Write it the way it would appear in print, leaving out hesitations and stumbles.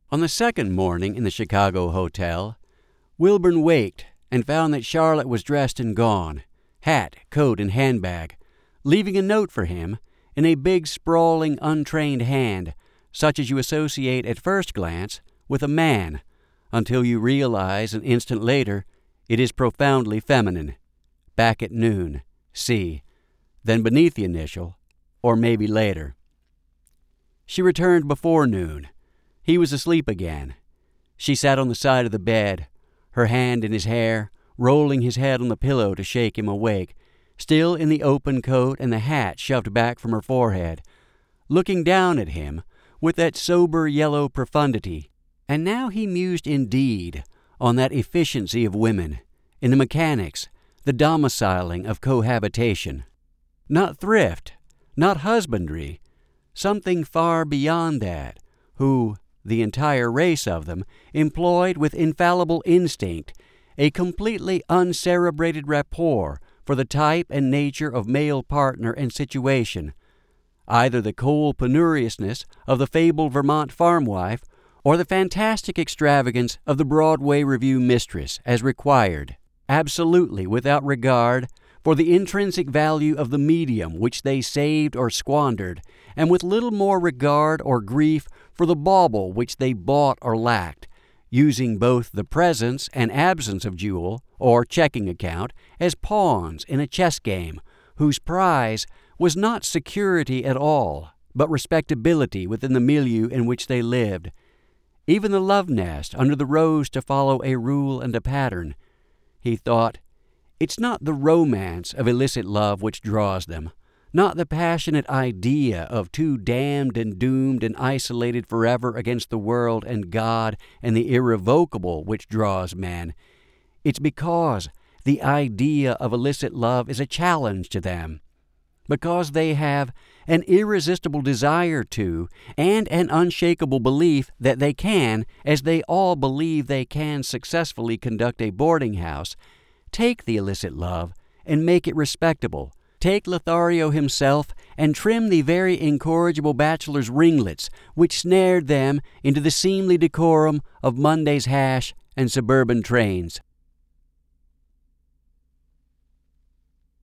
On the second morning in the Chicago hotel, Wilburn waked and found that Charlotte was dressed and gone, hat, coat, and handbag, leaving a note for him in a big, sprawling, untrained hand, such as you associate at first glance with a man, until you realize an instant later it is profoundly feminine. Back at noon, C. Then beneath the initial, or maybe later. She returned before noon. He was asleep again. She sat on the side of the bed, her hand in his hair, rolling his head on the pillow to shake him awake, still in the open coat and the hat shoved back from her forehead, looking down at him with that sober yellow profundity. And now he mused indeed on that efficiency of women, in the mechanics, the domiciling of cohabitation. Not thrift, not husbandry, something far beyond that, who, the entire race of them, employed with infallible instinct a completely uncerebrated rapport for the type and nature of male partner and situation, either the cold penuriousness of the fabled Vermont farm wife or the fantastic extravagance of the Broadway revue mistress as required, absolutely without regard for the intrinsic value of the medium which they saved or squandered, and with little more regard or grief for the bauble which they bought or lacked, using both the presence and absence of jewel or checking account as pawns in a chess game, whose prize was not security at all, but respectability within the milieu in which they lived. Even the love nest under the rose to follow a rule and a pattern. He thought, it's not the romance of illicit love which draws them, not the passionate idea of two damned and doomed and isolated forever against the world and God and the irrevocable which draws men. It's because the idea of illicit love is a challenge to them, because they have an irresistible desire to, and an unshakable belief that they can, as they all believe they can successfully conduct a boarding house, take the illicit love and make it respectable. Take Lothario himself and trim the very incorrigible bachelor's ringlets which snared them into the seemly decorum of Monday's hash and suburban trains.